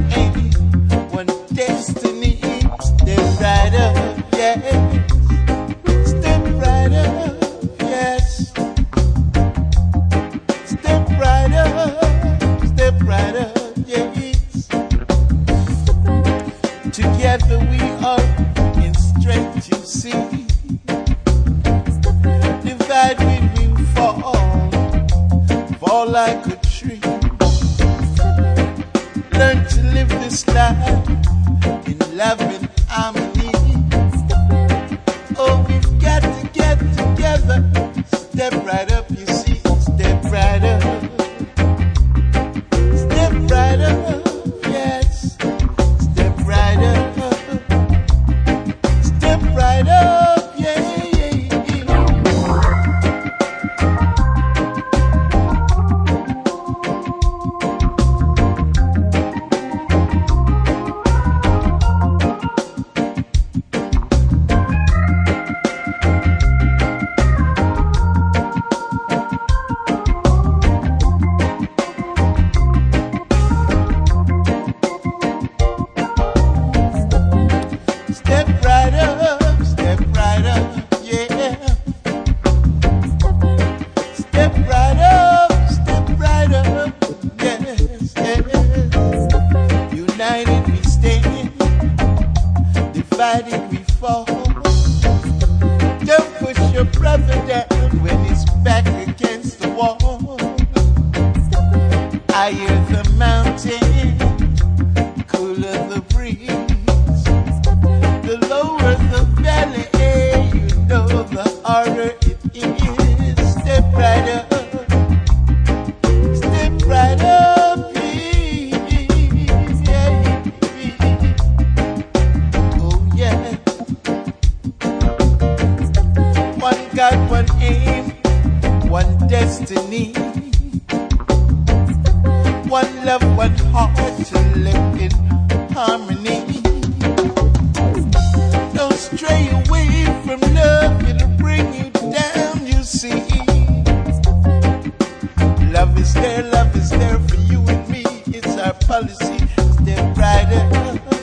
aim, one destiny. Step right up, yeah. Step right up, yes. Step right up, yes. Together we are in strength, you see. Divided we fall like a tree. Learn to live this life in love and harmony. Oh, we've got to get together. Step right up, you see. Step right up. Step right up, yes. Step right up. Step right up, yeah. Divided we fall. Don't push your brother down when he's back against the wall. Higher the mountain, cooler the breeze. The lower the valley, you know the harder it is. Step right up. Step right up, one God, one aim, one destiny. One love, one heart to live in harmony. Don't stray away from love, it'll bring you down, you see. Love is there for you and me. It's our policy. Step right up.